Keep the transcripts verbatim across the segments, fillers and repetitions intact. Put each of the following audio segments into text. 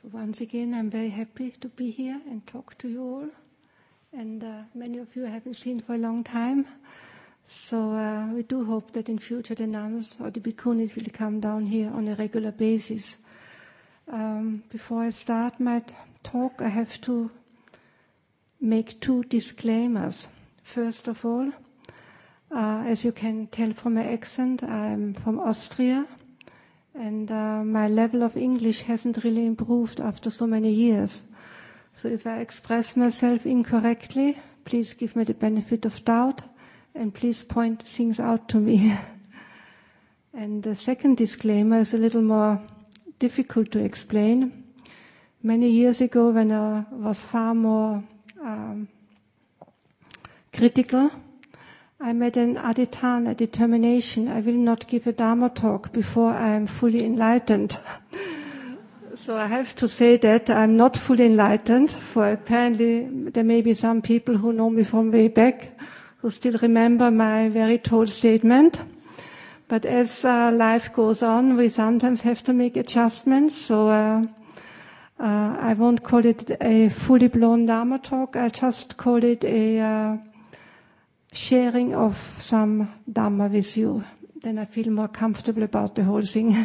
So once again, I'm very happy to be here and talk to you all. And uh, many of you I haven't seen for a long time. So uh, we do hope that in future the nuns or the bhikkhunis will come down here on a regular basis. Um, before I start my t- talk, I have to make two disclaimers. First of all, uh, as you can tell from my accent, I'm from Austria. And uh, my level of English hasn't really improved after so many years. So if I express myself incorrectly, please give me the benefit of doubt and please point things out to me. And the second disclaimer is a little more difficult to explain. Many years ago, when I was far more um, critical, I made an adhitthana, a determination. I will not give a Dharma talk before I am fully enlightened. So I have to say that I'm not fully enlightened, for apparently there may be some people who know me from way back who still remember my very tall statement. But as uh, life goes on, we sometimes have to make adjustments. So uh, uh, I won't call it a fully blown Dharma talk. I just call it a uh, sharing of some Dhamma with you. Then I feel more comfortable about the whole thing.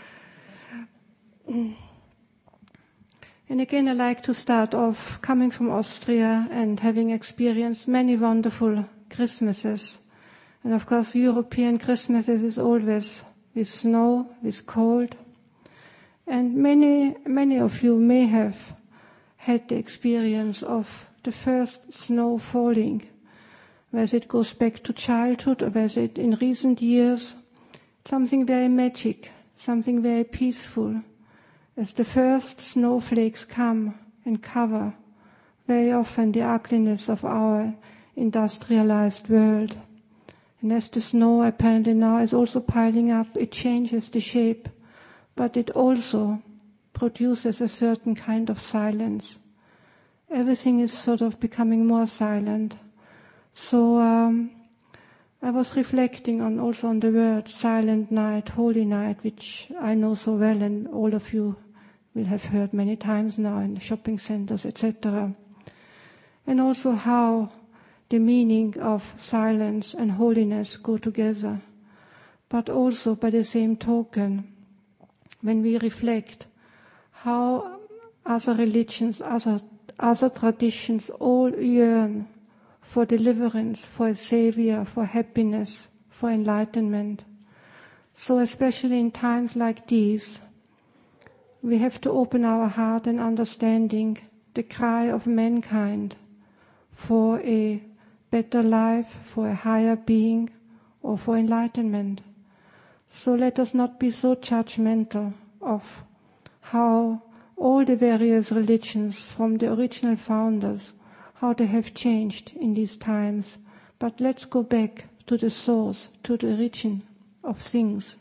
And again, I like to start off coming from Austria and having experienced many wonderful Christmases. And of course, European Christmases is always with snow, with cold. And many, many of you may have had the experience of the first snow falling, whether it goes back to childhood or whether it in recent years, something very magic, something very peaceful, as the first snowflakes come and cover very often the ugliness of our industrialized world. And as the snow apparently now is also piling up, it changes the shape, but it also produces a certain kind of silence. Everything is sort of becoming more silent. So um, I was reflecting on also on the word silent night, holy night, which I know so well, and all of you will have heard many times now in shopping centers, et cetera. And also how the meaning of silence and holiness go together. But also by the same token, when we reflect how other religions, other, other traditions all yearn for deliverance, for a savior, for happiness, for enlightenment. So especially in times like these, we have to open our heart and understanding the cry of mankind for a better life, for a higher being, or for enlightenment. So let us not be so judgmental of how all the various religions from the original founders, how they have changed in these times. But let's go back to the source, to the origin of things.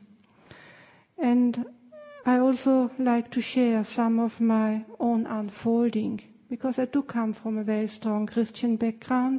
And I also like to share some of my own unfolding, because I do come from a very strong Christian background.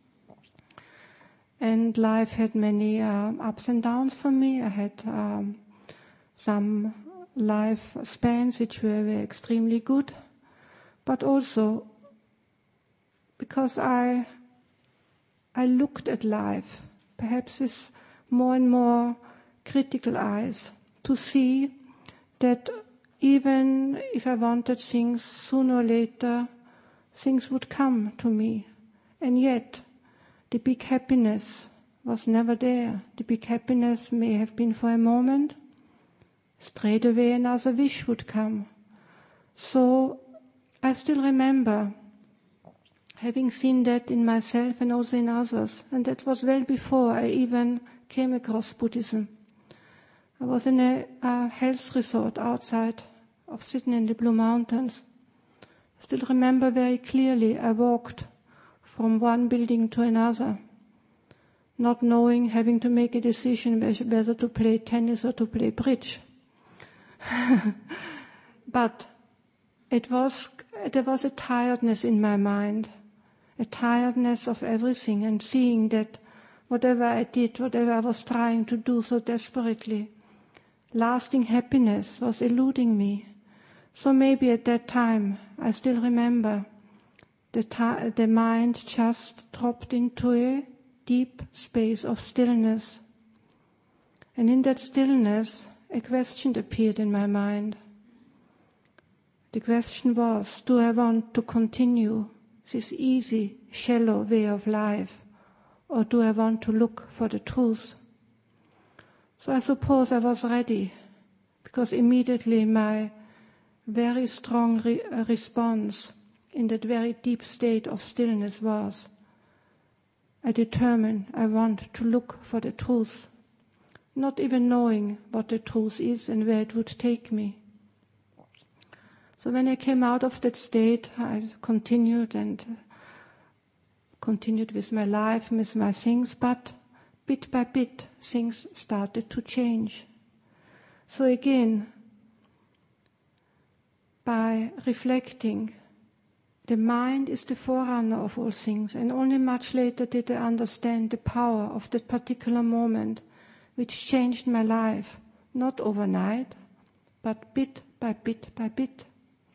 And life had many um, ups and downs for me. I had um, some life spans which were, were extremely good, but also because I I looked at life, perhaps with more and more critical eyes, to see that even if I wanted things, sooner or later, things would come to me. And yet, the big happiness was never there. The big happiness may have been for a moment. Straight away another wish would come. So I still remember having seen that in myself and also in others. And that was well before I even came across Buddhism. I was in a, a health resort outside of Sydney in the Blue Mountains. I still remember very clearly I walked from one building to another, not knowing, having to make a decision whether to play tennis or to play bridge. But it was, there was a tiredness in my mind, a tiredness of everything, and seeing that whatever I did, whatever I was trying to do so desperately, lasting happiness was eluding me. So maybe at that time, I still remember, the, ta- the mind just dropped into a deep space of stillness. And in that stillness, a question appeared in my mind. The question was, do I want to continue this easy, shallow way of life, or do I want to look for the truth? So I suppose I was ready, because immediately my very strong re- response in that very deep state of stillness was, I determined I want to look for the truth, not even knowing what the truth is and where it would take me. So when I came out of that state, I continued and continued with my life, with my things, but bit by bit, things started to change. So again, by reflecting, the mind is the forerunner of all things, and only much later did I understand the power of that particular moment, which changed my life, not overnight, but bit by bit by bit.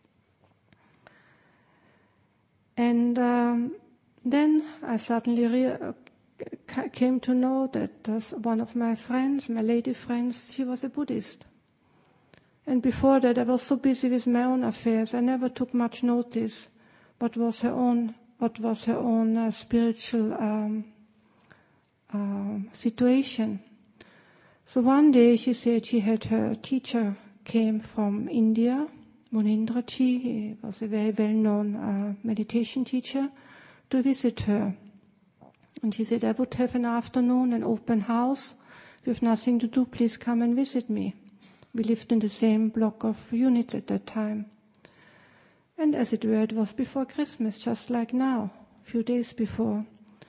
And um, then I suddenly re- came to know that uh, one of my friends, my lady friends, she was a Buddhist. And before that I was so busy with my own affairs, I never took much notice what was her own, what was her own uh, spiritual um, uh, situation. So one day she said she had her teacher came from India, Munindraji, he was a very well-known uh, meditation teacher, to visit her. And she said, I would have an afternoon, an open house. If you have nothing to do, please come and visit me. We lived in the same block of units at that time. And as it were, it was before Christmas, just like now, a few days before.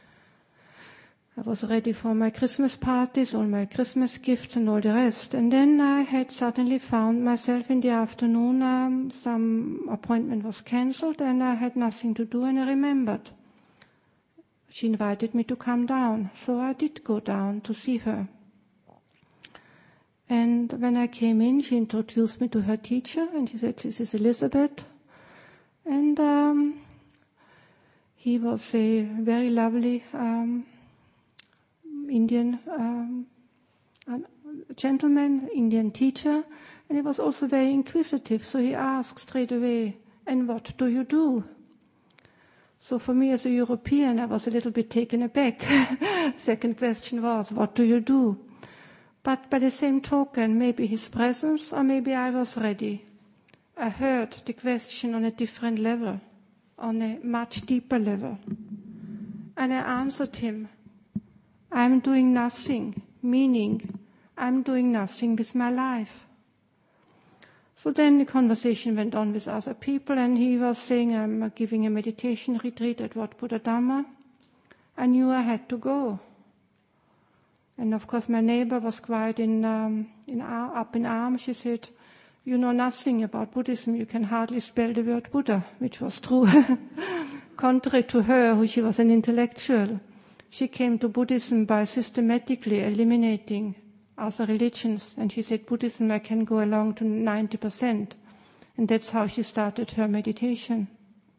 I was ready for my Christmas parties, all my Christmas gifts and all the rest. And then I had suddenly found myself in the afternoon, um, some appointment was cancelled and I had nothing to do, and I remembered. She invited me to come down, so I did go down to see her. And when I came in, she introduced me to her teacher, and she said, this is Elizabeth. And um, he was a very lovely um, Indian um, gentleman, Indian teacher, and he was also very inquisitive, so he asked straight away, and what do you do? So for me as a European, I was a little bit taken aback. Second question was, what do you do? But by the same token, maybe his presence, or maybe I was ready. I heard the question on a different level, on a much deeper level. And I answered him, I'm doing nothing, meaning I'm doing nothing with my life. So then the conversation went on with other people, and he was saying, I'm giving a meditation retreat at Wat Buddha Dhamma. I knew I had to go. And of course my neighbor was quite in, um, in up in arms. She said, you know nothing about Buddhism, you can hardly spell the word Buddha, which was true. Contrary to her, who she was an intellectual. She came to Buddhism by systematically eliminating other religions, and she said, Buddhism, I can go along to ninety percent. And that's how she started her meditation.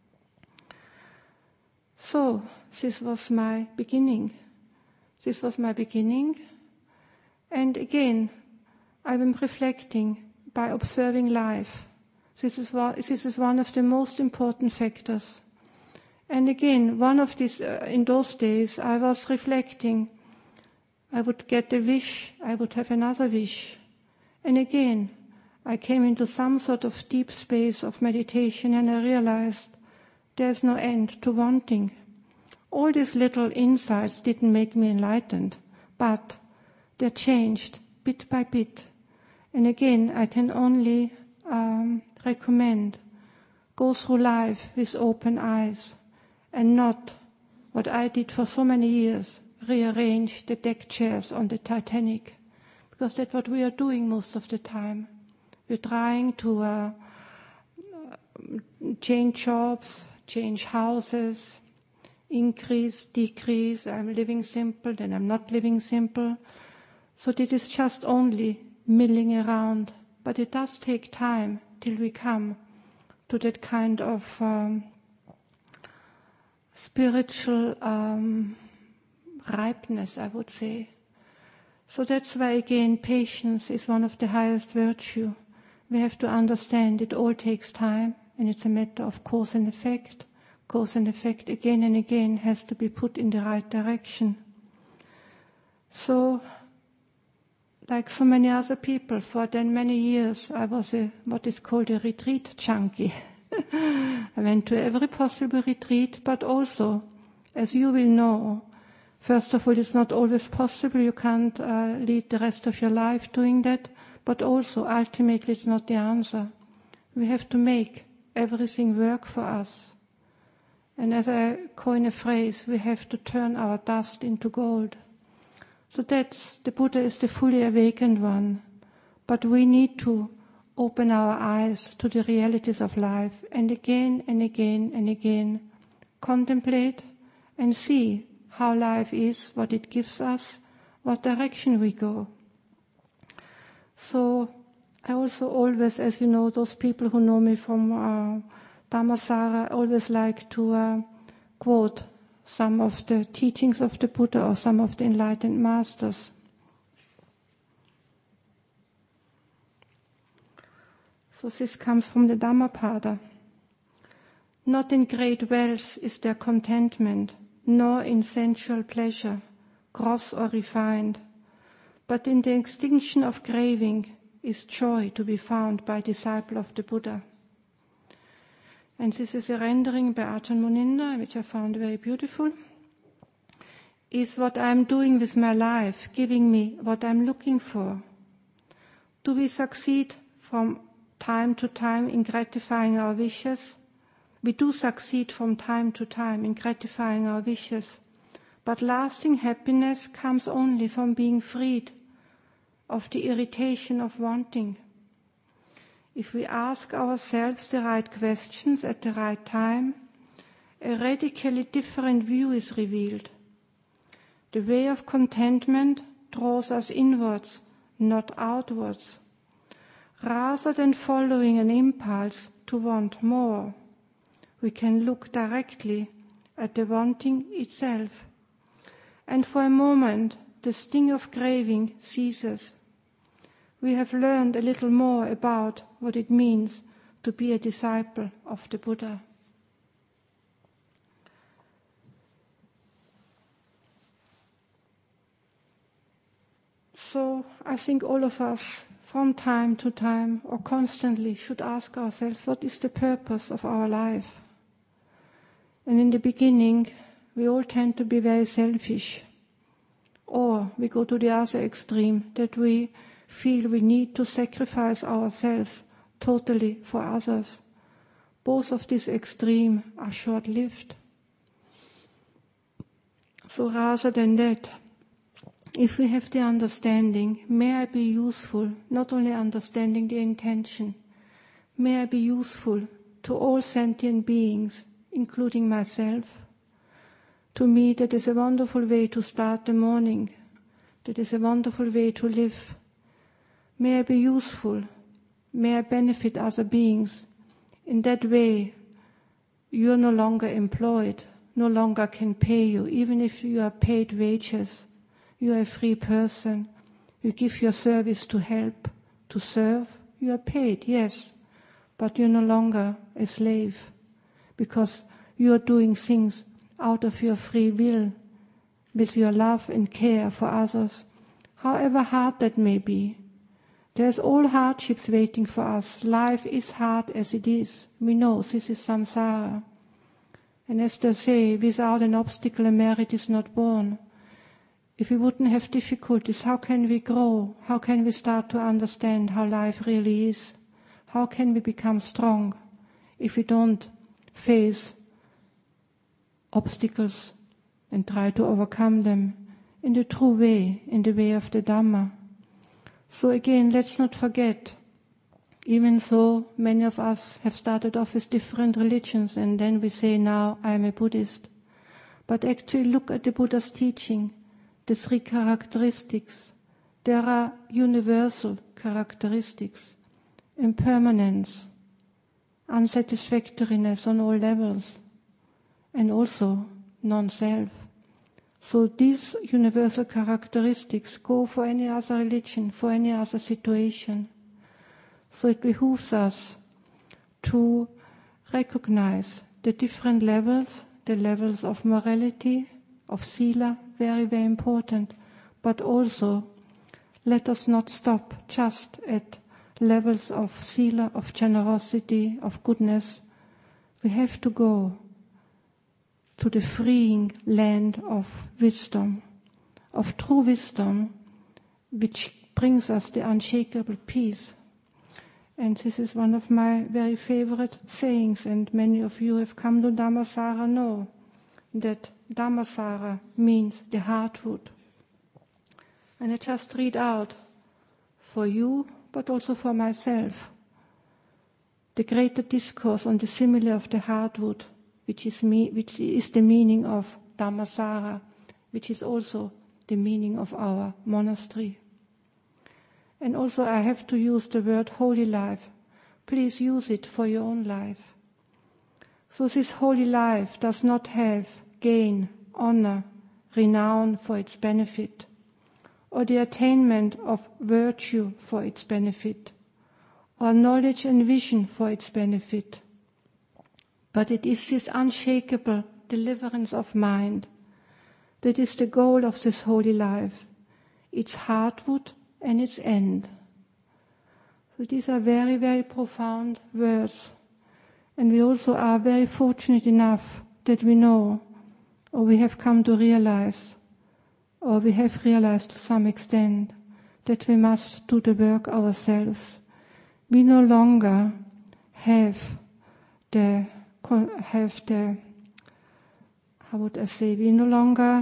So, this was my beginning. This was my beginning. And again, I'm reflecting by observing life. This is one, this is one of the most important factors. And again, one of these, uh, in those days, I was reflecting. I would get a wish, I would have another wish. And again, I came into some sort of deep space of meditation, and I realized there's no end to wanting. All these little insights didn't make me enlightened, but they changed bit by bit. And again, I can only um, recommend, go through life with open eyes, and not what I did for so many years, rearrange the deck chairs on the Titanic, because that's what we are doing most of the time. We're trying to uh, change jobs, change houses, increase, decrease. I'm living simple, then I'm not living simple. So it is just only milling around, but it does take time till we come to that kind of um, spiritual um, ripeness, I would say. So that's why, again, patience is one of the highest virtue. We have to understand it all takes time, and it's a matter of cause and effect. Cause and effect again and again has to be put in the right direction. So, like so many other people, for then many years I was a what is called a retreat junkie. I went to every possible retreat, but also, as you will know, first of all, it's not always possible. You can't uh, lead the rest of your life doing that, but also, ultimately, it's not the answer. We have to make everything work for us. And as I coin a phrase, we have to turn our dust into gold. So that's, the Buddha is the fully awakened one. But we need to open our eyes to the realities of life and again and again and again contemplate and see how life is, what it gives us, what direction we go. So I also always, as you know, those people who know me from uh, Dhammasara, always like to uh, quote some of the teachings of the Buddha or some of the enlightened masters. So this comes from the Dhammapada. Not in great wealth is there contentment, nor in sensual pleasure, gross or refined, but in the extinction of craving is joy to be found by disciple of the Buddha. And this is a rendering by Ajahn Muninda, which I found very beautiful. Is what I'm doing with my life giving me what I'm looking for? Do we succeed from time to time in gratifying our wishes? We do succeed from time to time in gratifying our wishes, but lasting happiness comes only from being freed of the irritation of wanting. If we ask ourselves the right questions at the right time, a radically different view is revealed. The way of contentment draws us inwards, not outwards. Rather than following an impulse to want more, we can look directly at the wanting itself, and for a moment the sting of craving ceases. We have learned a little more about what it means to be a disciple of the Buddha. So I think all of us, from time to time or constantly, should ask ourselves, what is the purpose of our life? And in the beginning, we all tend to be very selfish. Or we go to the other extreme, that we feel we need to sacrifice ourselves totally for others. Both of these extremes are short-lived. So rather than that, if we have the understanding, may I be useful, not only understanding the intention, may I be useful to all sentient beings, including myself. To me, that is a wonderful way to start the morning. That is a wonderful way to live. May I be useful. May I benefit other beings. In that way, you are no longer employed, no longer can pay you, even if you are paid wages. You are a free person. You give your service to help, to serve. You are paid, yes, but you're no longer a slave, because you are doing things out of your free will, with your love and care for others, however hard that may be. There's all hardships waiting for us. Life is hard as it is. We know this is samsara. And as they say, without an obstacle a merit is not born. If we wouldn't have difficulties, how can we grow? How can we start to understand how life really is? How can we become strong if we don't face obstacles and try to overcome them in the true way, in the way of the Dhamma? So again, let's not forget, even though many of us have started off with different religions and then we say now I am a Buddhist, but actually look at the Buddha's teaching, the three characteristics. There are universal characteristics: impermanence, unsatisfactoriness on all levels, and also non-self. So these universal characteristics go for any other religion, for any other situation. So it behooves us to recognize the different levels, the levels of morality, of sila, very, very important, but also let us not stop just at levels of sila, of generosity, of goodness. We have to go to the freeing land of wisdom, of true wisdom, which brings us the unshakable peace. And this is one of my very favorite sayings, and many of you have come to Dhammasara know that Dhammasara means the heartwood. And I just read out for you, but also for myself, the greater discourse on the simile of the heartwood, which is, me, which is the meaning of Dhammasara, which is also the meaning of our monastery. And also I have to use the word holy life. Please use it for your own life. So this holy life does not have gain, honor, renown for its benefit, or the attainment of virtue for its benefit, or knowledge and vision for its benefit. But it is this unshakable deliverance of mind that is the goal of this holy life, its heartwood and its end. So these are very, very profound words. And we also are very fortunate enough that we know, or we have come to realize, or we have realized to some extent, that we must do the work ourselves. We no longer have the, have the, how would I say, we no longer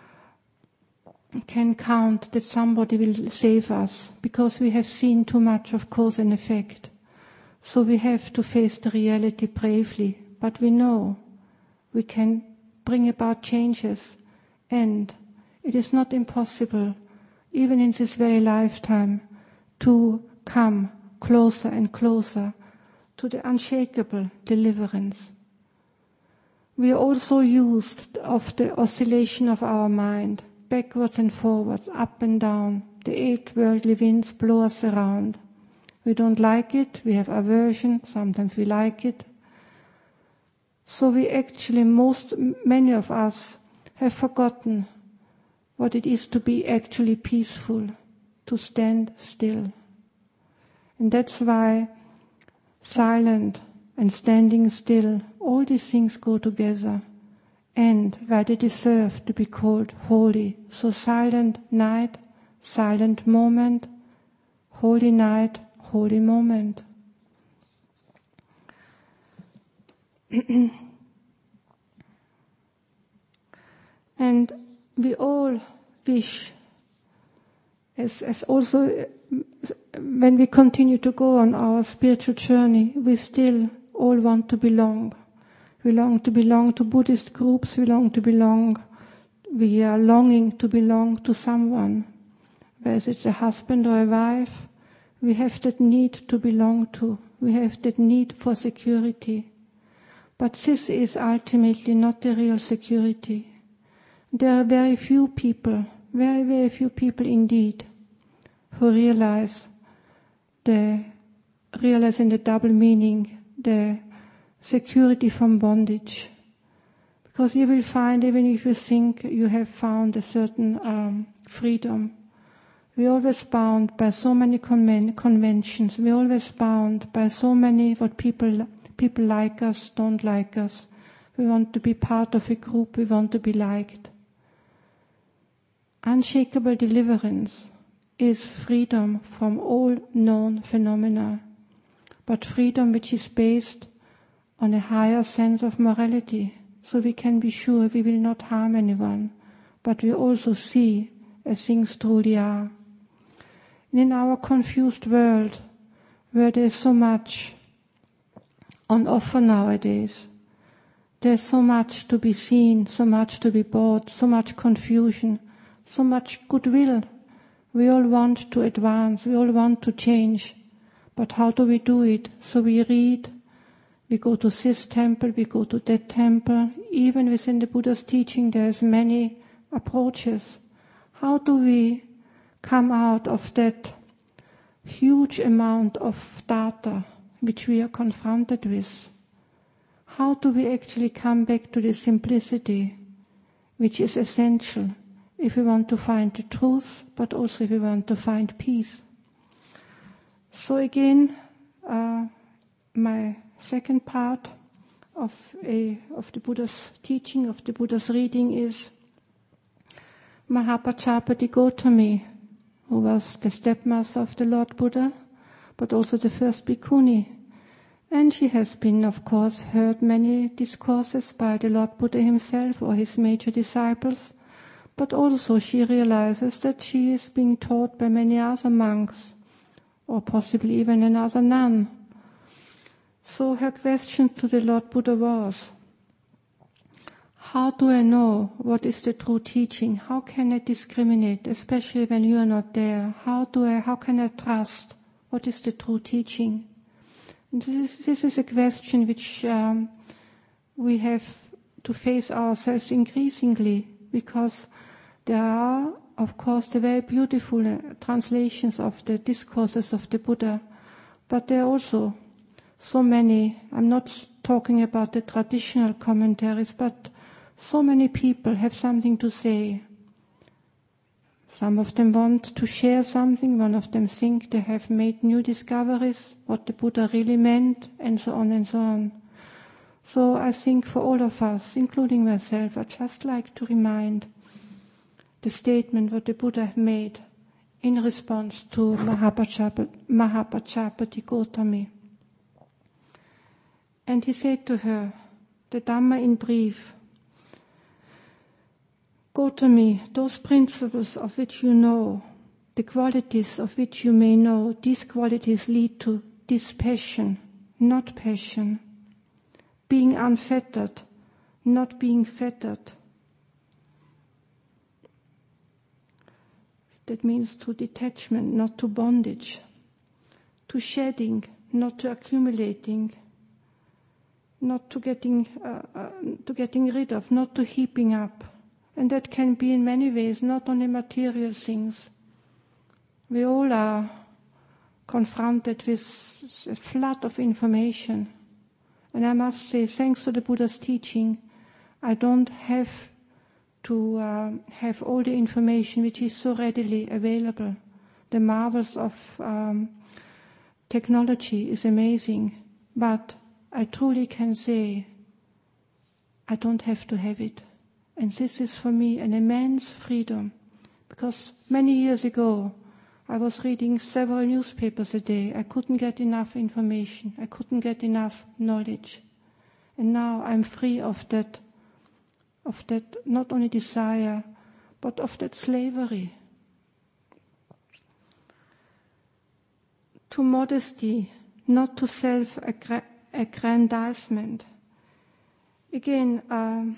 can count that somebody will save us, because we have seen too much of cause and effect. So we have to face the reality bravely, but we know we can bring about changes, and it is not impossible, even in this very lifetime, to come closer and closer to the unshakable deliverance. We are also used of the oscillation of our mind, backwards and forwards, up and down. The eight worldly winds blow us around. We don't like it, we have aversion, sometimes we like it. So we actually, most, many of us have forgotten what it is to be actually peaceful, to stand still. And that's why silent and standing still, all these things go together, and why they deserve to be called holy. So silent night, silent moment, holy night, holy moment. And we all wish, as, as also when we continue to go on our spiritual journey, we still all want to belong. We long to belong to Buddhist groups, we long to belong, we are longing to belong to someone, whether it's a husband or a wife. We have that need to belong to. We have that need for security. But this is ultimately not the real security. There are very few people, very, very few people indeed, who realize the, realize in the double meaning, the security from bondage. Because you will find, even if you think you have found a certain um, freedom, we're always bound by so many conven- conventions. We're always bound by so many what people people like us, don't like us. We want to be part of a group. We want to be liked. Unshakable deliverance is freedom from all known phenomena, but freedom which is based on a higher sense of morality. So we can be sure we will not harm anyone, but we also see as things truly are. In our confused world, where there's so much on offer nowadays, there's so much to be seen, so much to be bought, so much confusion, so much goodwill. We all want to advance, we all want to change, but how do we do it? So we read We go to this temple, we go to that temple. Even within the Buddha's teaching, there's many approaches. How do we come out of that huge amount of data which we are confronted with? How do we actually come back to the simplicity which is essential if we want to find the truth, but also if we want to find peace? So again, uh, my second part of a of the Buddha's teaching, of the Buddha's reading is Mahapajapati Gautami, who was the stepmother of the Lord Buddha, but also the first bhikkhuni. And she has been, of course, heard many discourses by the Lord Buddha himself or his major disciples, but also she realizes that she is being taught by many other monks, or possibly even another nun. So her question to the Lord Buddha was, how do I know what is the true teaching? How can I discriminate, especially when you are not there? How do I, how can I trust what is the true teaching? And this, this is a question which um, we have to face ourselves increasingly, because there are, of course, the very beautiful uh, translations of the discourses of the Buddha, but there are also so many, I'm not talking about the traditional commentaries, but so many people have something to say. Some of them want to share something, one of them think they have made new discoveries, what the Buddha really meant, and so on and so on. So I think for all of us, including myself, I'd just like to remind the statement what the Buddha made in response to Mahapajapati, Mahapajapati Gautami. And he said to her, the Dhamma in brief, Gautami, those principles of which you know, the qualities of which you may know, these qualities lead to dispassion, not passion, being unfettered, not being fettered. That means to detachment, not to bondage, to shedding, not to accumulating, not to getting uh, uh, to getting rid of, not to heaping up. And that can be in many ways, not only material things. We all are confronted with a flood of information. And I must say, thanks to the Buddha's teaching, I don't have to uh, have all the information which is so readily available. The marvels of um, technology is amazing, but I truly can say I don't have to have it. And this is for me an immense freedom, because many years ago I was reading several newspapers a day. I couldn't get enough information. I couldn't get enough knowledge. And now I'm free of that, of that not only desire, but of that slavery. To modesty, not to self-aggrandizement. Again, um,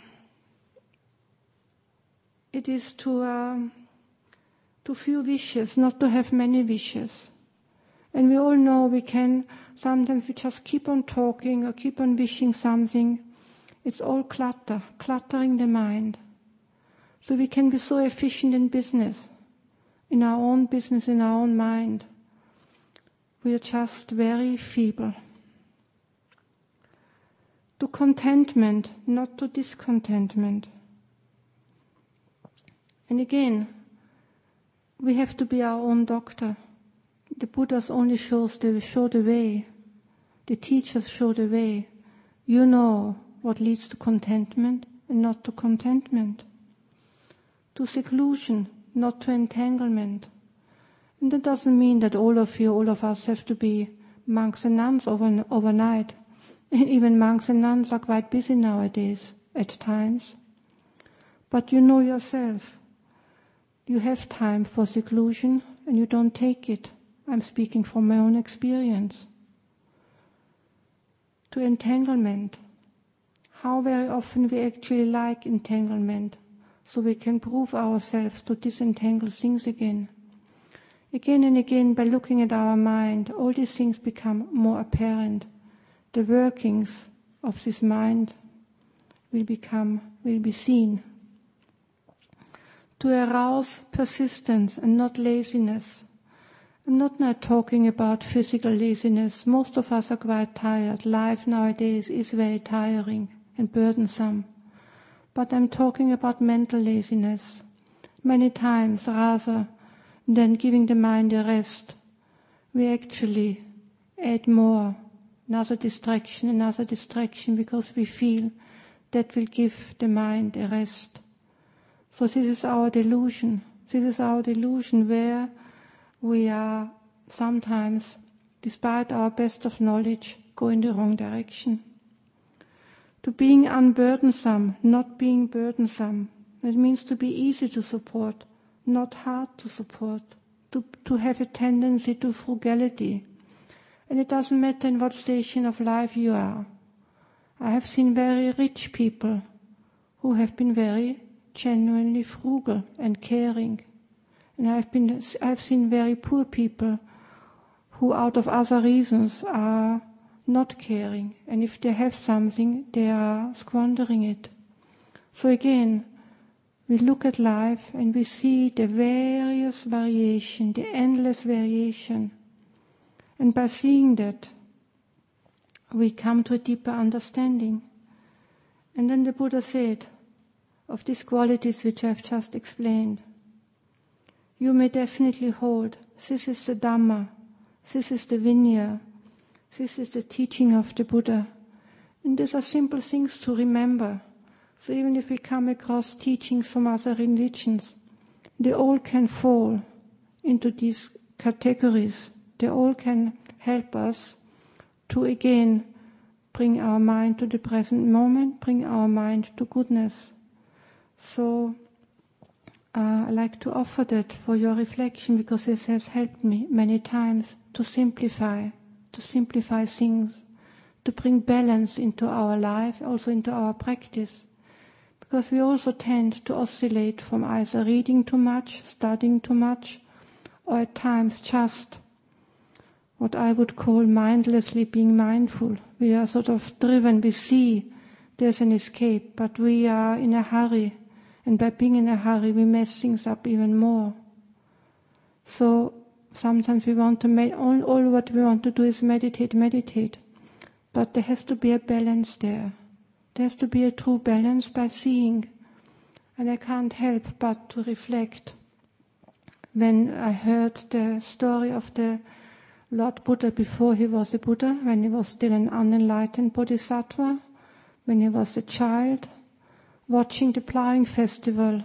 it is to um, to few wishes, not to have many wishes. And we all know we can, sometimes we just keep on talking or keep on wishing something. It's all clutter, cluttering the mind. So we can be so efficient in business, in our own business, in our own mind. We are just very feeble. To contentment, not to discontentment. And again, we have to be our own doctor. The Buddhas only shows the, show the way. The teachers show the way. You know what leads to contentment and not to contentment. To seclusion, not to entanglement. And that doesn't mean that all of you, all of us have to be monks and nuns over, overnight. And even monks and nuns are quite busy nowadays, at times. But you know yourself. You have time for seclusion and you don't take it. I'm speaking from my own experience. To entanglement. How very often we actually like entanglement, so we can prove ourselves to disentangle things again. Again and again, by looking at our mind, all these things become more apparent. the workings of this mind will become, will be seen. To arouse persistence and not laziness. I'm not now talking about physical laziness. Most of us are quite tired. Life nowadays is very tiring and burdensome. But I'm talking about mental laziness. Many times, rather than giving the mind a rest, we actually add more, another distraction, another distraction, because we feel that will give the mind a rest. So this is our delusion. This is our delusion where we are sometimes, despite our best of knowledge, go in the wrong direction. To being unburdensome, not being burdensome. It means to be easy to support, not hard to support. To, to have a tendency to frugality. And it doesn't matter in what station of life you are. I have seen very rich people who have been very genuinely frugal and caring. And I've been, I've seen very poor people who out of other reasons are not caring. And if they have something, they are squandering it. So again, we look at life and we see the various variation, the endless variation. And by seeing that, we come to a deeper understanding. And then the Buddha said, of these qualities which I have just explained, you may definitely hold, this is the Dhamma, this is the Vinaya, this is the teaching of the Buddha. And these are simple things to remember. So even if we come across teachings from other religions, they all can fall into these categories. They all can help us to again bring our mind to the present moment, bring our mind to goodness. So uh, I like to offer that for your reflection, because this has helped me many times to simplify, to simplify things, to bring balance into our life, also into our practice. Because we also tend to oscillate from either reading too much, studying too much, or at times just what I would call mindlessly being mindful. We are sort of driven, we see there's an escape, but we are in a hurry, and by being in a hurry we mess things up even more. So sometimes we want to, med- all, all what we want to do is meditate, meditate, but there has to be a balance there. There has to be a true balance by seeing. And I can't help but to reflect when I heard the story of the Lord Buddha before he was a Buddha, when he was still an unenlightened bodhisattva, when he was a child, watching the plowing festival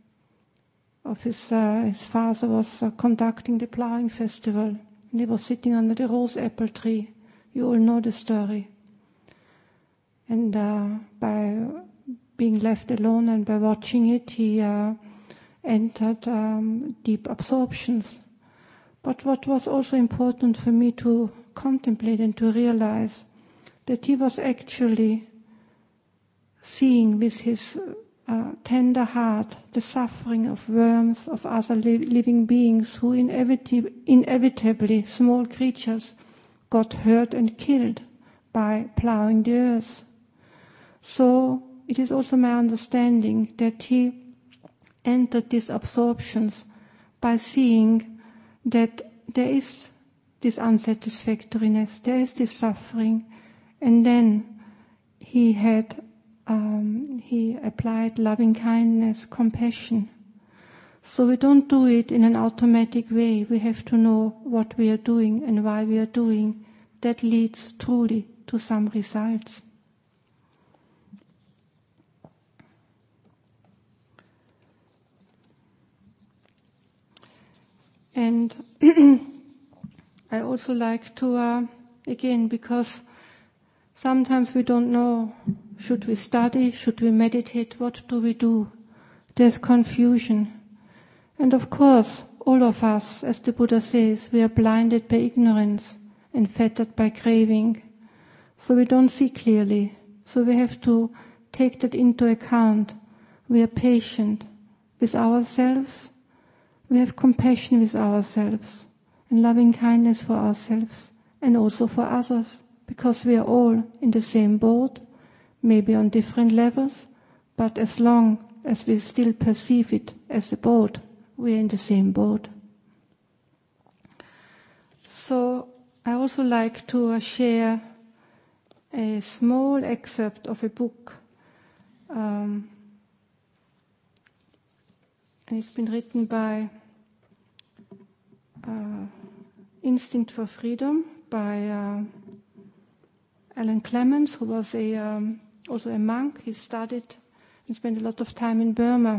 of his, uh, his father was uh, conducting the plowing festival, and he was sitting under the rose apple tree. You all know the story. And uh, by being left alone and by watching it, he uh, entered um, deep absorptions. But what was also important for me to contemplate and to realize, that he was actually seeing with his uh, tender heart the suffering of worms, of other li- living beings who inevitably, inevitably, small creatures, got hurt and killed by plowing the earth. So it is also my understanding that he entered these absorptions by seeing that there is this unsatisfactoriness, there is this suffering, and then he had um, he applied loving kindness, compassion. So we don't do it in an automatic way. We have to know what we are doing and why we are doing. That leads truly to some results. And I also like to, uh, again, because sometimes we don't know, should we study, should we meditate, what do we do? There's confusion. And of course, all of us, as the Buddha says, we are blinded by ignorance and fettered by craving. So we don't see clearly. So we have to take that into account. We are patient with ourselves. We have compassion with ourselves and loving kindness for ourselves and also for others, because we are all in the same boat, maybe on different levels, but as long as we still perceive it as a boat, we are in the same boat. So I also like to uh, share a small excerpt of a book. Um, and it's been written by uh, Instinct for Freedom by uh, Alan Clements, who was a um, also a monk. He studied and spent a lot of time in Burma.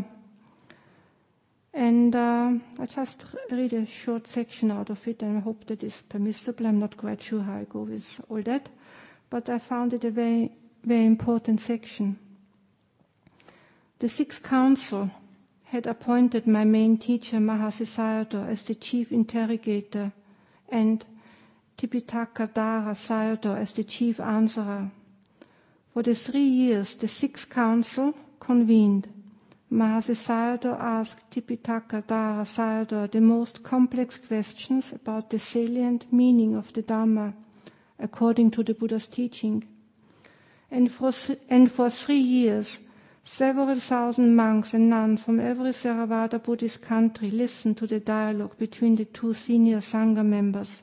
And uh, I just read a short section out of it, and I hope that is permissible. I'm not quite sure how I go with all that, but I found it a very, very important section. The Sixth Council had appointed my main teacher, Mahasi Sayadaw, as the chief interrogator and Tipitaka Dara Sayadaw as the chief answerer. For the three years the Sixth Council convened, Mahasi Sayadaw asked Tipitaka Dara Sayadaw the most complex questions about the salient meaning of the Dhamma, according to the Buddha's teaching. And for, and for three years, several thousand monks and nuns from every Theravada Buddhist country listened to the dialogue between the two senior Sangha members.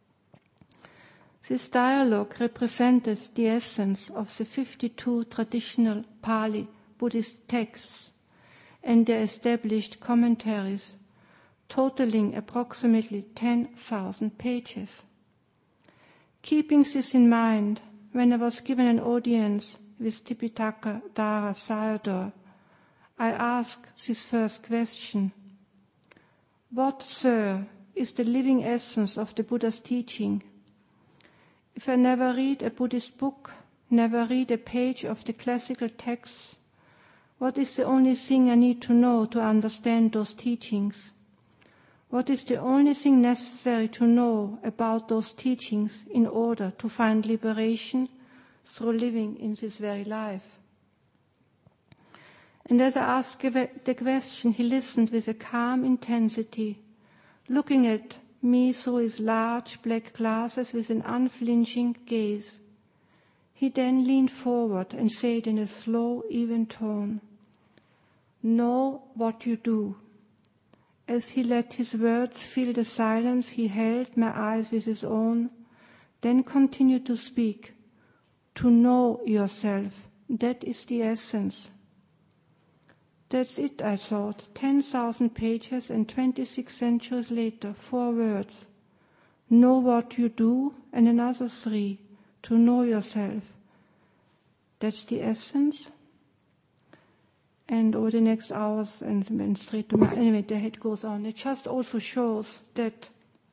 This dialogue represented the essence of the fifty-two traditional Pali Buddhist texts and their established commentaries, totaling approximately ten thousand pages. Keeping this in mind, when I was given an audience with Tipitaka Dara Sayadaw, I asked this first question: what, sir, is the living essence of the Buddha's teaching? If I never read a Buddhist book, never read a page of the classical texts, what is the only thing I need to know to understand those teachings? What is the only thing necessary to know about those teachings in order to find liberation through living in this very life? And as I asked the question, he listened with a calm intensity, looking at me through his large black glasses with an unflinching gaze. He then leaned forward and said in a slow, even tone, "Know what you do." As he let his words fill the silence, he held my eyes with his own, then continued to speak. To know yourself, that is the essence. That's it, I thought. Ten thousand pages and twenty-six centuries later, four words. Know what you do, and another three. To know yourself. That's the essence. And over the next hours, and went straight to my, anyway, the head goes on. It just also shows that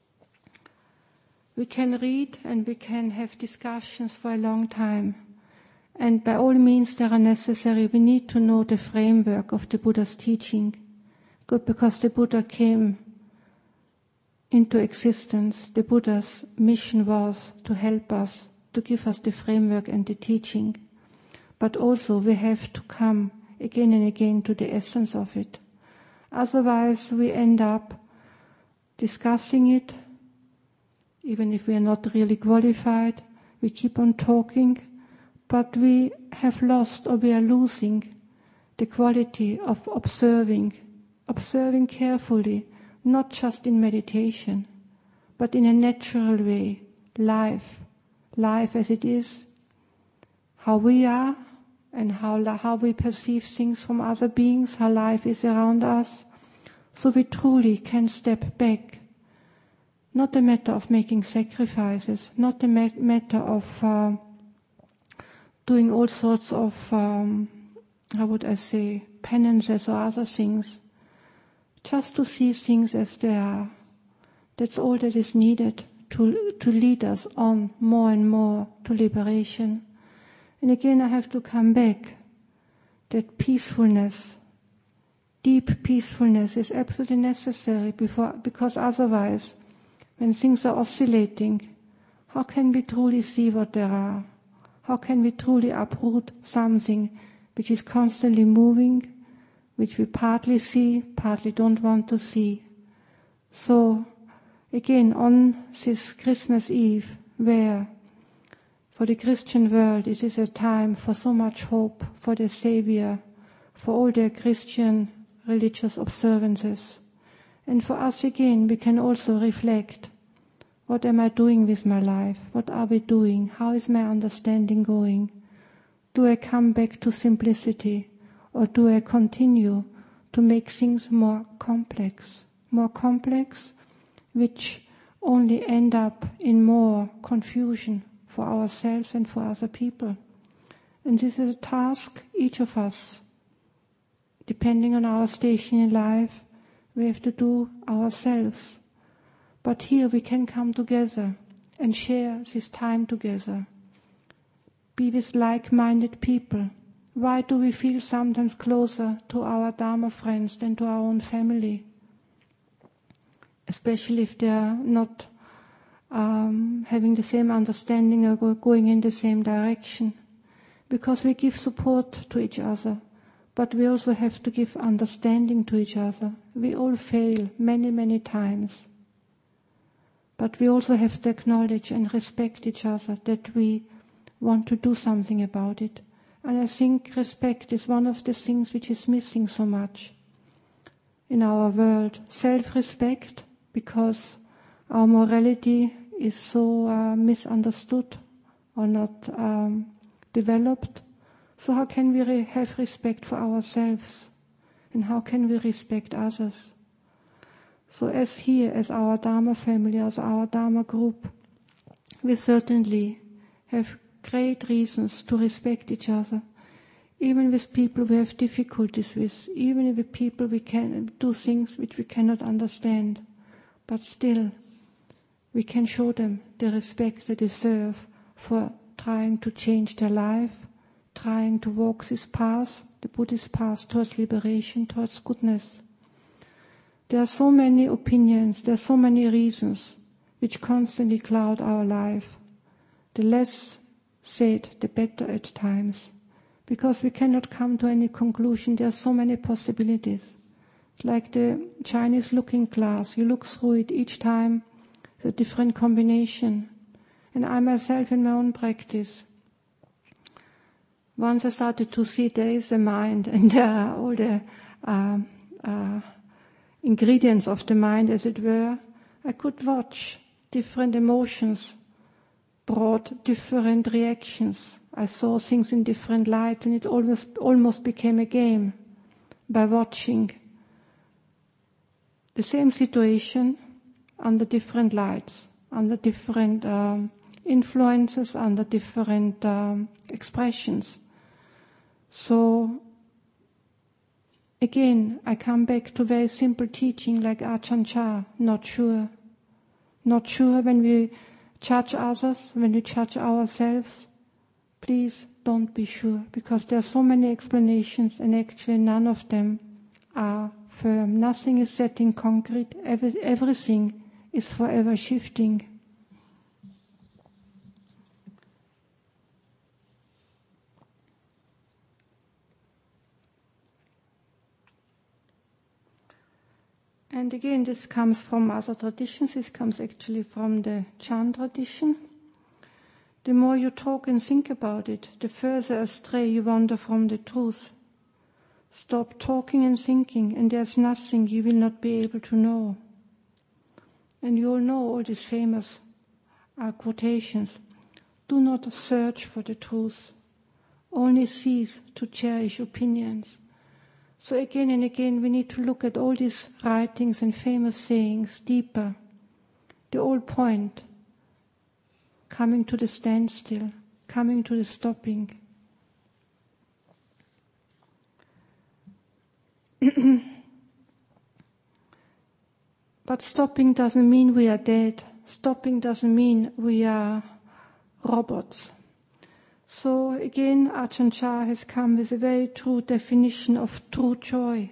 we can read and we can have discussions for a long time. And by all means they are necessary. We need to know the framework of the Buddha's teaching. Good, because the Buddha came into existence. The Buddha's mission was to help us, to give us the framework and the teaching. But also we have to come again and again to the essence of it. Otherwise we end up discussing it, even if we are not really qualified. We keep on talking, but we have lost or we are losing the quality of observing, observing carefully, not just in meditation, but in a natural way, life, life as it is, how we are, and how, how we perceive things from other beings, how life is around us, so we truly can step back. Not a matter of making sacrifices, not a mat- matter of uh, doing all sorts of, um, how would I say, penances or other things. Just to see things as they are. That's all that is needed to, to lead us on more and more to liberation. And again, I have to come back. That peacefulness, deep peacefulness is absolutely necessary before, because otherwise, when things are oscillating, how can we truly see what there are? How can we truly uproot something which is constantly moving, which we partly see, partly don't want to see? So, again, on this Christmas Eve, where For the Christian world, it is a time for so much hope for the Savior, for all their Christian religious observances. And for us again, we can also reflect, what am I doing with my life? What are we doing? How is my understanding going? Do I come back to simplicity, or do I continue to make things more complex? More complex, which only end up in more confusion for ourselves and for other people. And this is a task each of us, depending on our station in life, we have to do ourselves. But here we can come together and share this time together. Be with like-minded people. Why do we feel sometimes closer to our Dharma friends than to our own family? Especially if they are not um, having the same understanding or go, going in the same direction. Because we give support to each other, but we also have to give understanding to each other. We all fail many, many times. But we also have to acknowledge and respect each other, that we want to do something about it. And I think respect is one of the things which is missing so much in our world. Self-respect, because our morality is so uh, misunderstood or not um, developed. So how can we re- have respect for ourselves? And how can we respect others? So as here, as our Dharma family, as our Dharma group, we certainly have great reasons to respect each other, even with people we have difficulties with, even with people we can do things which we cannot understand. But still, we can show them the respect they deserve for trying to change their life, trying to walk this path, the Buddhist path towards liberation, towards goodness. There are so many opinions, there are so many reasons which constantly cloud our life. The less said, the better at times, because we cannot come to any conclusion. There are so many possibilities. It's like the Chinese looking glass. You look through it each time, a different combination. And I myself in my own practice, once I started to see there is a mind and there are all the uh, uh, ingredients of the mind, as it were, I could watch different emotions brought different reactions. I saw things in different light, and it almost almost became a game by watching the same situation under different lights, under different um, influences, under different um, expressions. So again, I come back to very simple teaching like Ajahn Chah, not sure. Not sure when we judge others, when we judge ourselves. Please don't be sure, because there are so many explanations and actually none of them are firm. Nothing is set in concrete. Every, everything is forever shifting. And again, this comes from other traditions. This comes actually from the Chan tradition. The more you talk and think about it, the further astray you wander from the truth. Stop talking and thinking, and there's nothing you will not be able to know. And you all know all these famous uh, quotations. Do not search for the truth. Only cease to cherish opinions. So again and again we need to look at all these writings and famous sayings deeper. The whole point, coming to the standstill, coming to the stopping. But stopping doesn't mean we are dead. Stopping doesn't mean we are robots. So again, Ajahn Chah has come with a very true definition of true joy.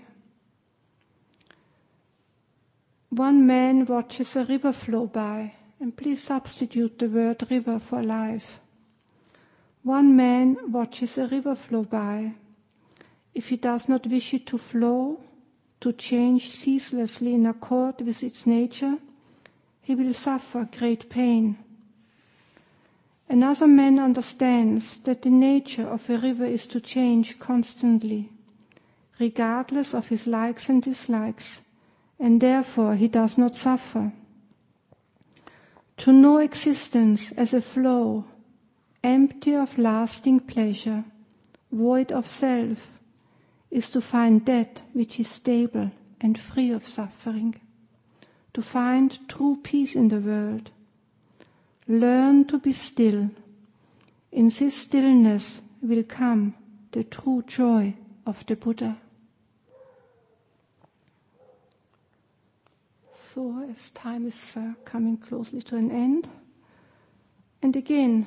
One man watches a river flow by, and please substitute the word river for life. One man watches a river flow by. If he does not wish it to flow, to change ceaselessly in accord with its nature, he will suffer great pain. Another man understands that the nature of a river is to change constantly, regardless of his likes and dislikes, and therefore he does not suffer. To know existence as a flow, empty of lasting pleasure, void of self, is to find that which is stable and free of suffering, to find true peace in the world. Learn to be still. In this stillness will come the true joy of the Buddha. So as time is uh, coming closely to an end, and again,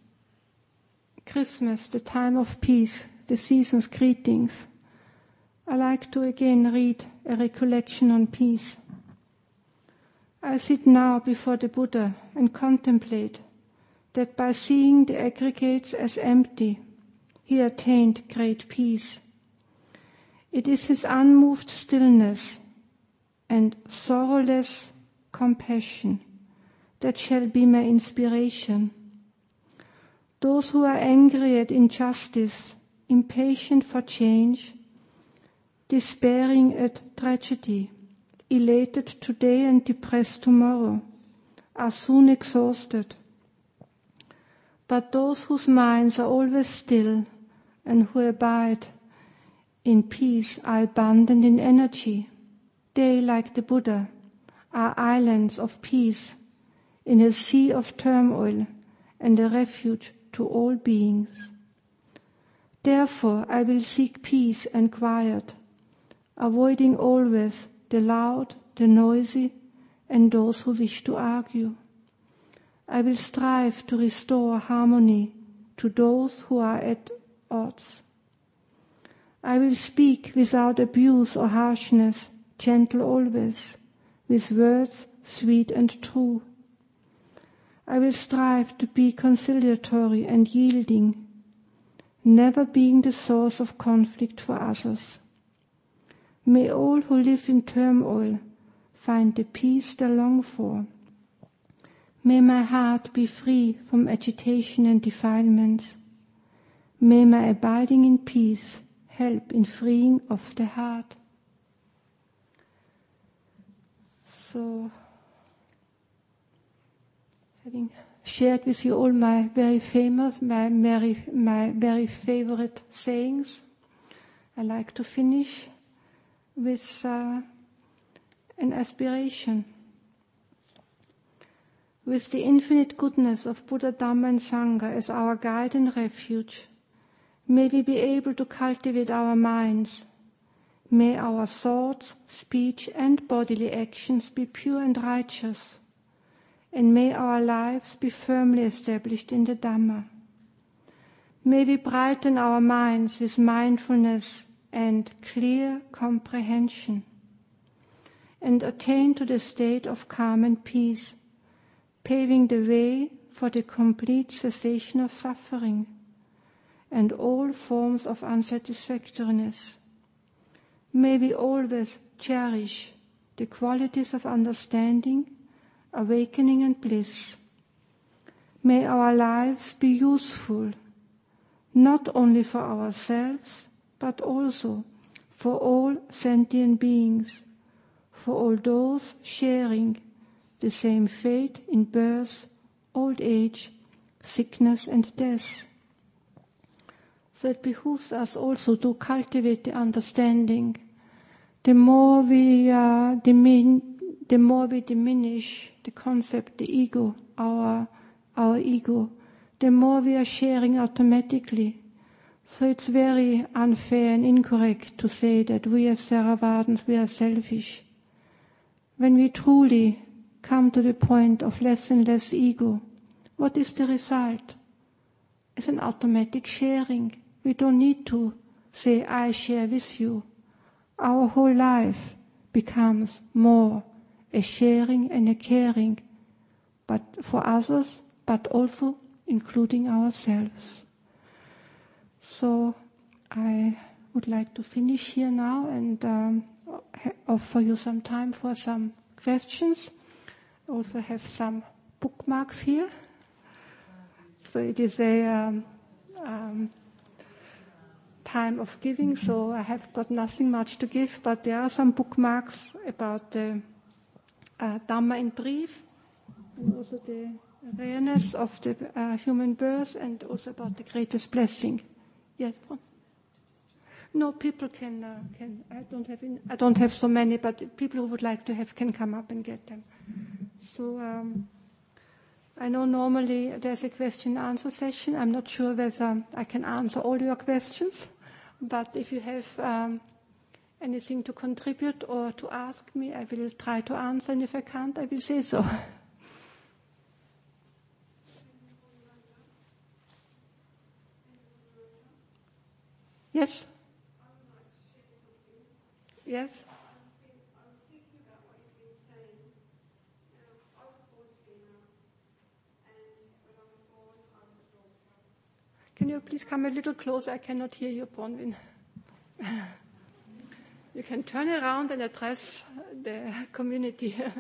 Christmas, the time of peace, the season's greetings, I like to again read a recollection on peace. I sit now before the Buddha and contemplate that by seeing the aggregates as empty, he attained great peace. It is his unmoved stillness and sorrowless compassion that shall be my inspiration. Those who are angry at injustice, impatient for change, despairing at tragedy, elated today and depressed tomorrow, are soon exhausted. But those whose minds are always still and who abide in peace are abundant in energy. They, like the Buddha, are islands of peace in a sea of turmoil and a refuge to all beings. Therefore I will seek peace and quiet, avoiding always the loud, the noisy, and those who wish to argue. I will strive to restore harmony to those who are at odds. I will speak without abuse or harshness, gentle always, with words sweet and true. I will strive to be conciliatory and yielding, never being the source of conflict for others. May all who live in turmoil find the peace they long for. May my heart be free from agitation and defilements. May my abiding in peace help in freeing of the heart. So, having shared with you all my very famous, my very, my very favorite sayings, I like to finish with uh, an aspiration. With the infinite goodness of Buddha, Dhamma and Sangha as our guide and refuge, may we be able to cultivate our minds. May our thoughts, speech and bodily actions be pure and righteous, and may our lives be firmly established in the Dhamma. May we brighten our minds with mindfulness and clear comprehension, and attain to the state of calm and peace, paving the way for the complete cessation of suffering and all forms of unsatisfactoriness. May we always cherish the qualities of understanding, awakening and bliss. May our lives be useful, not only for ourselves, but also for all sentient beings, for all those sharing the same fate in birth, old age, sickness and death. So it behooves us also to cultivate the understanding. The more we uh, dimin- the more we diminish the concept, the ego, our our ego, the more we are sharing automatically. So it's very unfair and incorrect to say that we as Theravadins, we are selfish. When we truly come to the point of less and less ego, what is the result? It's an automatic sharing. We don't need to say, I share with you. Our whole life becomes more a sharing and a caring, but for others, but also including ourselves. So I would like to finish here now and um, offer you some time for some questions. I also have some bookmarks here. So it is a um, um, time of giving, so I have got nothing much to give, but there are some bookmarks about the uh, Dhamma in brief, and also the awareness of the uh, human birth, and also about the greatest blessing. Yes, Bron? No, people can, uh, can I don't have in, I don't have so many, but people who would like to have can come up and get them. So um, I know normally there's a question and answer session. I'm not sure whether I can answer all your questions, but if you have um, anything to contribute or to ask me, I will try to answer, and if I can't, I will say so. Yes? Yes? Can you please come a little closer? I cannot hear you, Bronwyn. You can turn around and address the community. I've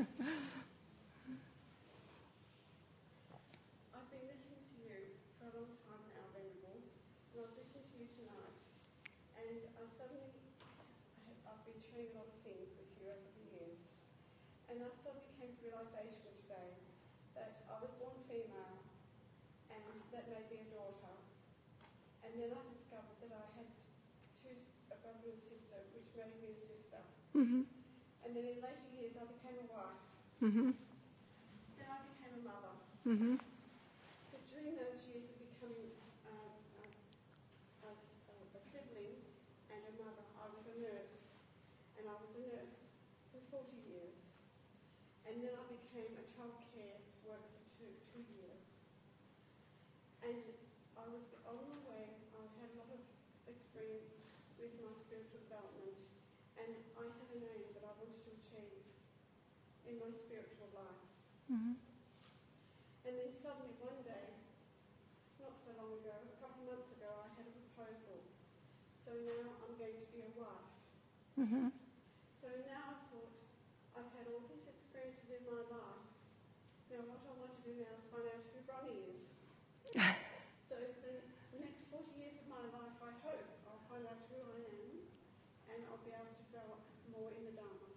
been listening to you for a long time now, Venerable, and I've listened to you tonight, and I suddenly, I've been sharing a lot of things with you over the years, and I suddenly came to realisation today that I was born female, and that made me a daughter, and then I discovered that I had two, a brother and a sister, which made me a sister. Mm-hmm. And then in later years I became a wife. Mm-hmm. Then I became a mother. Mm-hmm. But during those years of becoming uh, uh, a, a sibling and a mother, I was a nurse. And I was a nurse for forty years. And then I became a childcare worker for two, two years. And I was on my way, I had a lot of experience with my spiritual development, and I had an aim that I wanted to achieve in my spiritual life. Mm-hmm. And then suddenly one day, not so long ago, a couple of months ago, I had a proposal. So now I'm going to be a wife. Mm-hmm. So now I thought, I've had all these experiences in my life. Now what I want to do now is find out who Bronnie is. So for the next forty years of my life, I hope I'll find out who I am, and I'll be able to develop more in the Dharma.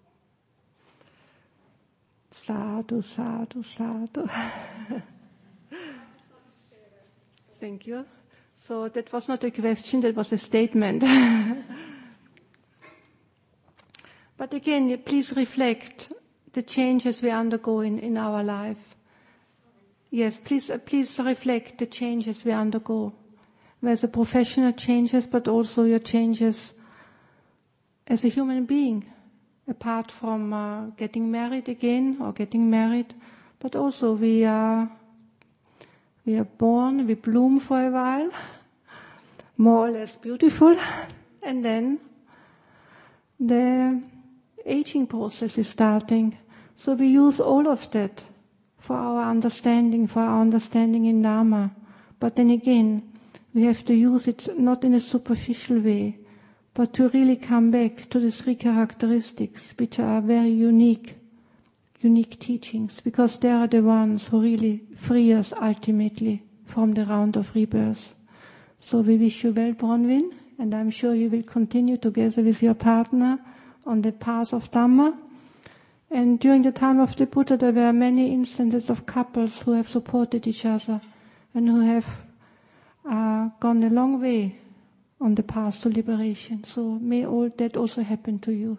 Sadhu, sadhu, sadhu. Thank you. So that was not a question, that was a statement. But again, please reflect the changes we undergo in, in our life. Yes, please, uh, please reflect the changes we undergo. Whether professional changes, but also your changes as a human being, apart from uh, getting married again or getting married. But also we are, we are born, we bloom for a while, more or less beautiful, and then the aging process is starting. So we use all of that for our understanding, for our understanding in Dharma. But then again, we have to use it not in a superficial way, but to really come back to the three characteristics, which are very unique, unique teachings, because they are the ones who really free us ultimately from the round of rebirth. So we wish you well, Bronwyn, and I'm sure you will continue together with your partner on the path of Dhamma. And during the time of the Buddha, there were many instances of couples who have supported each other and who have uh, gone a long way on the path to liberation. So may all that also happen to you.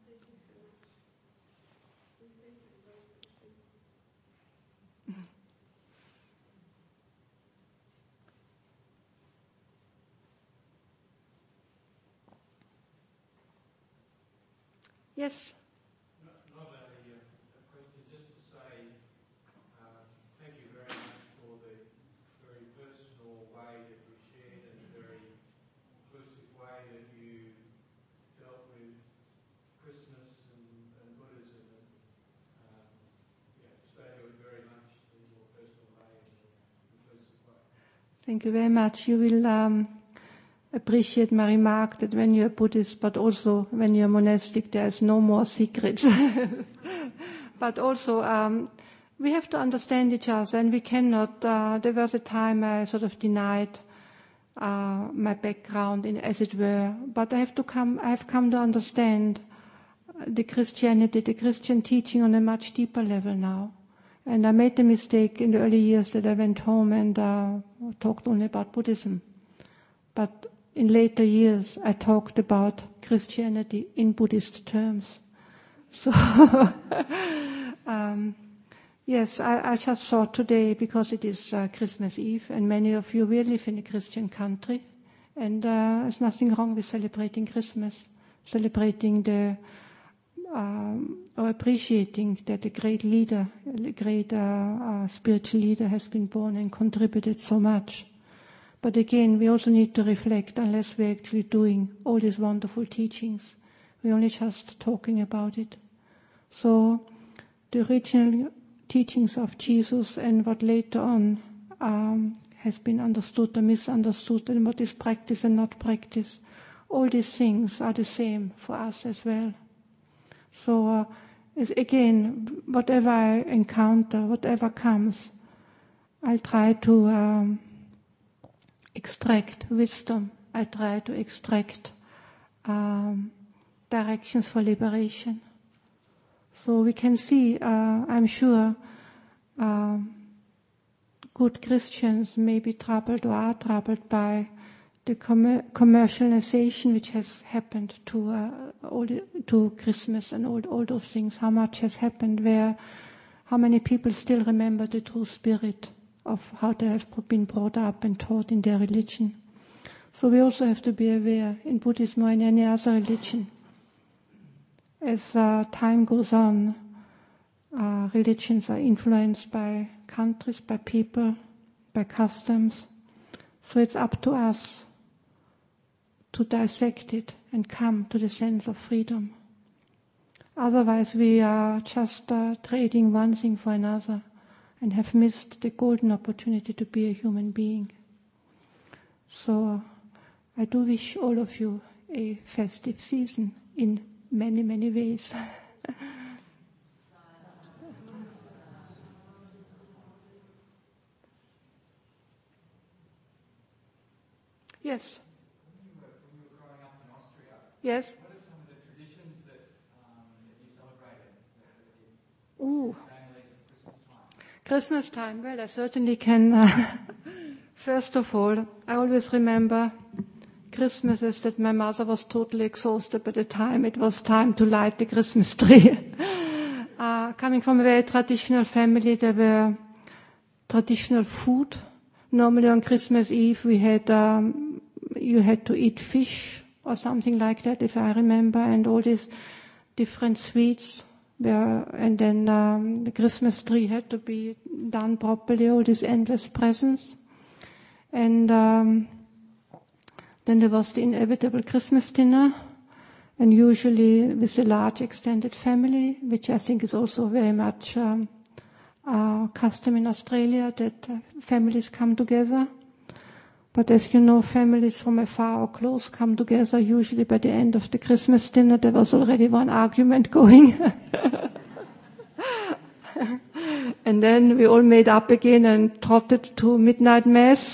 Yes. Thank you very much. You will um, appreciate my remark that when you're Buddhist, but also when you're monastic, there is no more secrets. But also, um, we have to understand each other, and we cannot. Uh, there was a time I sort of denied uh, my background, in, as it were, but I have to come. I have come to understand the Christianity, the Christian teaching on a much deeper level now. And I made the mistake in the early years that I went home and uh, talked only about Buddhism. But in later years, I talked about Christianity in Buddhist terms. So, um, yes, I, I just thought today, because it is uh, Christmas Eve, and many of you will live in a Christian country, and uh, there's nothing wrong with celebrating Christmas, celebrating the Um, or appreciating that a great leader, a great uh, uh, spiritual leader has been born and contributed so much. But again, we also need to reflect, unless we're actually doing all these wonderful teachings, we're only just talking about it. So the original teachings of Jesus and what later on um, has been understood or misunderstood, and what is practice and not practice, all these things are the same for us as well. So, uh, is again, whatever I encounter, whatever comes, I'll try to um, extract wisdom. I try to extract um, directions for liberation. So we can see, uh, I'm sure, uh, good Christians may be troubled or are troubled by the com- commercialization which has happened to uh, all the, to Christmas and all all those things. How much has happened? Where, how many people still remember the true spirit of how they have been brought up and taught in their religion? So we also have to be aware in Buddhism or in any other religion. As uh, time goes on, uh, religions are influenced by countries, by people, by customs. So it's up to us to dissect it and come to the sense of freedom. Otherwise we are just uh, trading one thing for another and have missed the golden opportunity to be a human being. So I do wish all of you a festive season in many, many ways. Yes. Yes. What are some of the traditions that, um, that you celebrated that Ooh. families at Christmas time? Christmas time. Well, I certainly can. Uh, first of all, I always remember Christmases that my mother was totally exhausted by the time it was time to light the Christmas tree. uh, coming from a very traditional family, there were traditional food. Normally on Christmas Eve we had um, you had to eat fish or something like that, if I remember, and all these different sweets were, and then um, the Christmas tree had to be done properly, all these endless presents. And um, then there was the inevitable Christmas dinner, and usually with a large extended family, which I think is also very much um, uh, custom in Australia, that uh, families come together. But as you know, families from afar or close come together. Usually by the end of the Christmas dinner, there was already one argument going. And then we all made up again and trotted to midnight mass.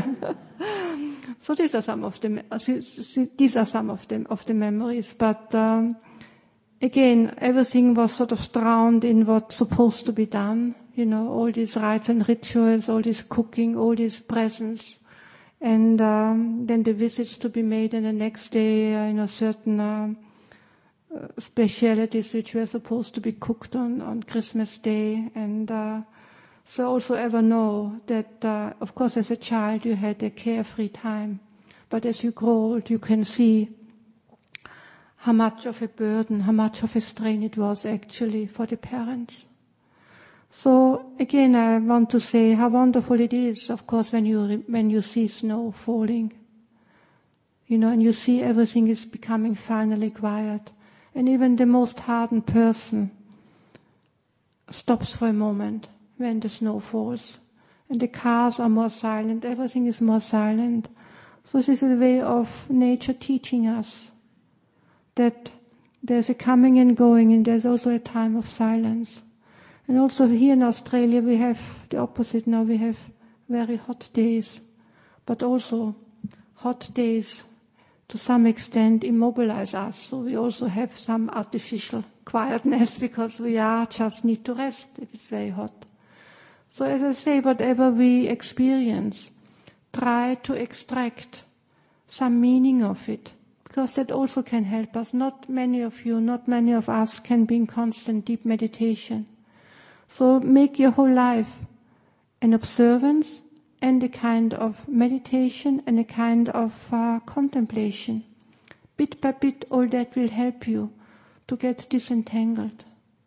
So these are some of the these are some of them of the memories. But um, again, everything was sort of drowned in what's supposed to be done. You know, all these rites and rituals, all this cooking, all these presents. And um, then the visits to be made, and the next day, uh, you know, certain uh, uh, specialities which were supposed to be cooked on, on Christmas Day. And uh, so I also ever know that, uh, of course, as a child you had a carefree time. But as you grow old, you can see how much of a burden, how much of a strain it was actually for the parents. So again, I want to say how wonderful it is, of course, when you when you see snow falling, you know, and you see everything is becoming finally quiet, and even the most hardened person stops for a moment when the snow falls, and the cars are more silent, everything is more silent. So this is a way of nature teaching us that there's a coming and going, and there's also a time of silence. And also here in Australia we have the opposite now. We have very hot days, but also hot days to some extent immobilize us. So we also have some artificial quietness because we are just need to rest if it's very hot. So as I say, whatever we experience, try to extract some meaning of it, because that also can help us. Not many of you, not many of us can be in constant deep meditation. So make your whole life an observance and a kind of meditation and a kind of uh, contemplation. Bit by bit, all that will help you to get disentangled.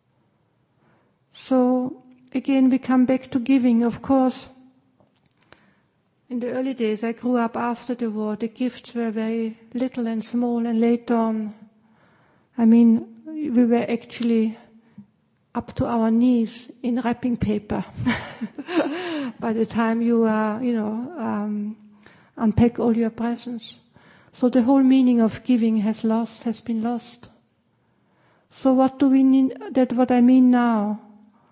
So again, we come back to giving. Of course, in the early days, I grew up after the war. The gifts were very little and small, and later on, I mean, we were actually up to our knees in wrapping paper. By the time you, uh, you know, um, unpack all your presents. So the whole meaning of giving has lost, has been lost. So what do we need? That what I mean now.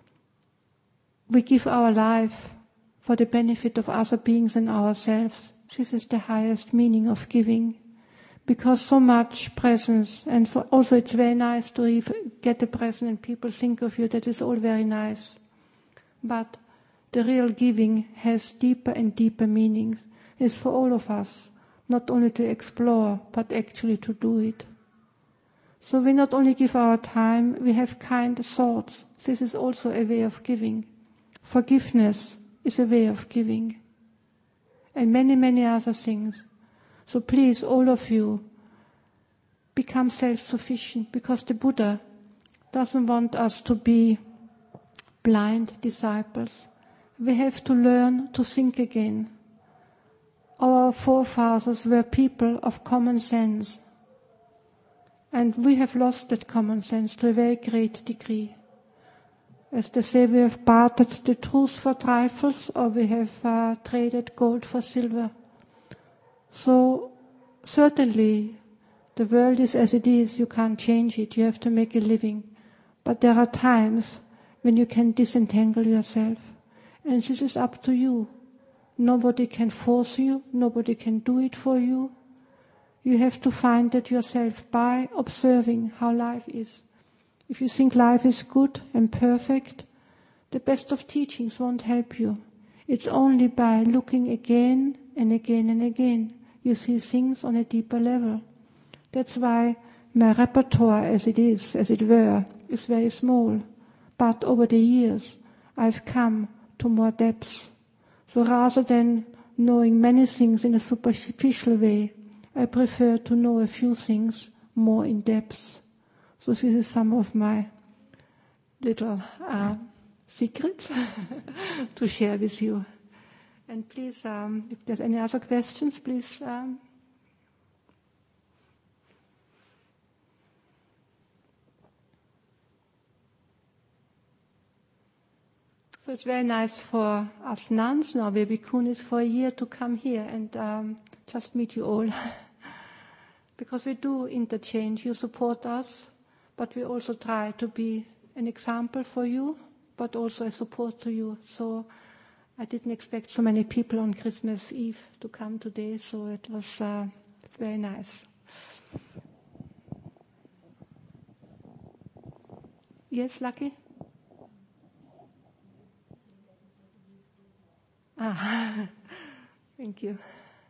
We give our life for the benefit of other beings and ourselves. This is the highest meaning of giving. Because so much presence, and so also it's very nice to get a present and people think of you. That is all very nice. But the real giving has deeper and deeper meanings. It's for all of us, not only to explore, but actually to do it. So we not only give our time, we have kind thoughts. This is also a way of giving. Forgiveness is a way of giving. And many, many other things. So please, all of you, become self-sufficient, because the Buddha doesn't want us to be blind disciples. We have to learn to think again. Our forefathers were people of common sense. And we have lost that common sense to a very great degree. As they say, we have bartered the truth for trifles, or we have uh, traded gold for silver. So, certainly, the world is as it is. You can't change it. You have to make a living. But there are times when you can disentangle yourself. And this is up to you. Nobody can force you. Nobody can do it for you. You have to find that yourself by observing how life is. If you think life is good and perfect, the best of teachings won't help you. It's only by looking again and again and again you see things on a deeper level. That's why my repertoire, as it is, as it were, is very small. But over the years, I've come to more depths. So rather than knowing many things in a superficial way, I prefer to know a few things more in depth. So this is some of my little uh, secrets to share with you. And please, um, if there's any other questions, please. Um, so it's very nice for us nuns, now we're bhikkhunis, for a year to come here and um, just meet you all. Because we do interchange. You support us, but we also try to be an example for you, but also a support to you. So I didn't expect so many people on Christmas Eve to come today, so it was uh, it's very nice. Yes, Lucky? Ah, thank you.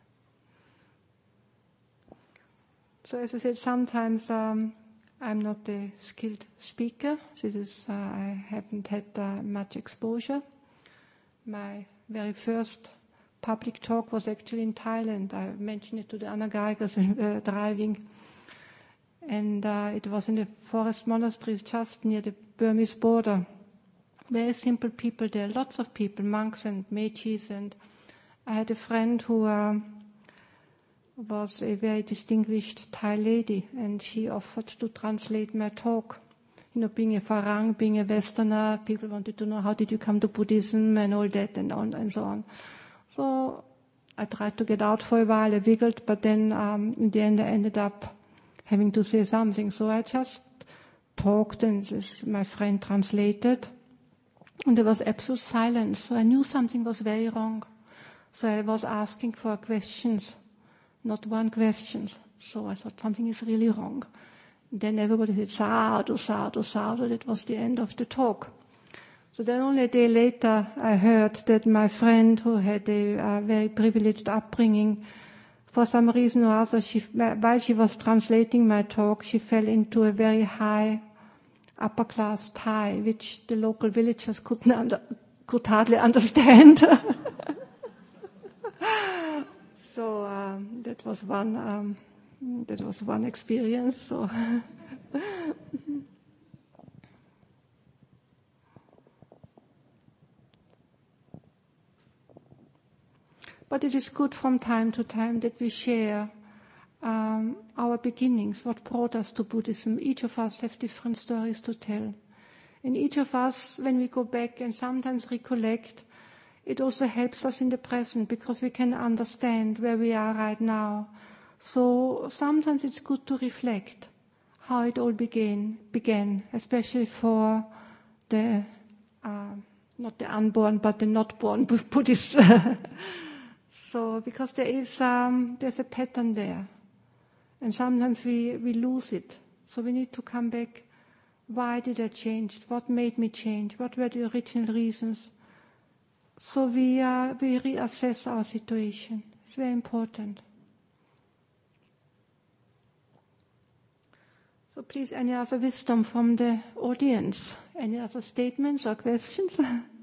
So as I said, sometimes um, I'm not a skilled speaker. This is uh, I haven't had uh, much exposure. My very first public talk was actually in Thailand. I mentioned it to the Anagayikas when we were driving. And uh, it was in the forest monastery just near the Burmese border. Very simple people there, lots of people, monks and mages. And I had a friend who uh, was a very distinguished Thai lady, and she offered to translate my talk. You know, being a Farang, being a Westerner, people wanted to know how did you come to Buddhism and all that and on and so on. So I tried to get out for a while, I wiggled, but then um, in the end I ended up having to say something. So I just talked and this, my friend translated. And there was absolute silence. So I knew something was very wrong. So I was asking for questions, not one question. So I thought something is really wrong. Then everybody said, sadhu, sadhu, sadhu. That was the end of the talk. So then only a day later, I heard that my friend, who had a, a very privileged upbringing, for some reason or other, she, while she was translating my talk, she fell into a very high upper class Thai, which the local villagers couldn't under, could hardly understand. So um, that was one um, that was one experience. So. But it is good from time to time that we share um, our beginnings, what brought us to Buddhism. Each of us have different stories to tell. And each of us, when we go back and sometimes recollect, it also helps us in the present because we can understand where we are right now. So sometimes it's good to reflect how it all began, began, especially for the, uh, not the unborn, but the not born Buddhists. So, because there is, um, there's a pattern there. And sometimes we, we lose it. So we need to come back. Why did I change? What made me change? What were the original reasons? So we, uh, we reassess our situation. It's very important. So please, any other wisdom from the audience? Any other statements or questions?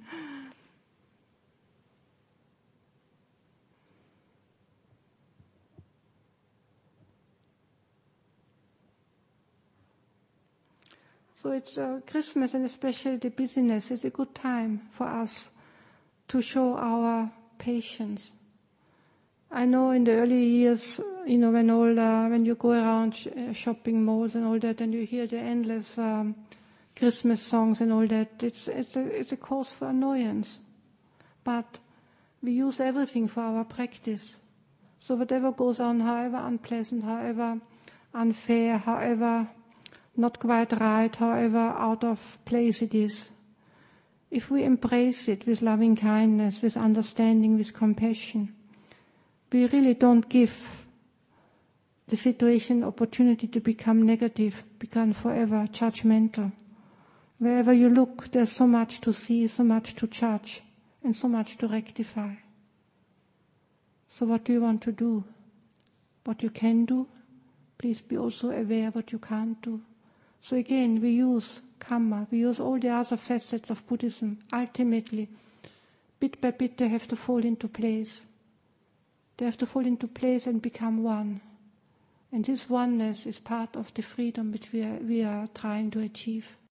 So it's uh, Christmas, and especially the busyness, is a good time for us to show our patience. I know in the early years, you know, when all uh, when you go around sh- uh, shopping malls and all that, and you hear the endless um, Christmas songs and all that, it's it's a it's a cause for annoyance. But we use everything for our practice. So whatever goes on, however unpleasant, however unfair, however not quite right, however out of place it is, if we embrace it with loving kindness, with understanding, with compassion, we really don't give the situation opportunity to become negative, become forever judgmental. Wherever you look, there's so much to see, so much to judge, and so much to rectify. So what do you want to do? What you can do? Please be also aware what you can't do. So again, we use karma, we use all the other facets of Buddhism. Ultimately, bit by bit, they have to fall into place. They have to fall into place and become one. And this oneness is part of the freedom which we are, we are trying to achieve.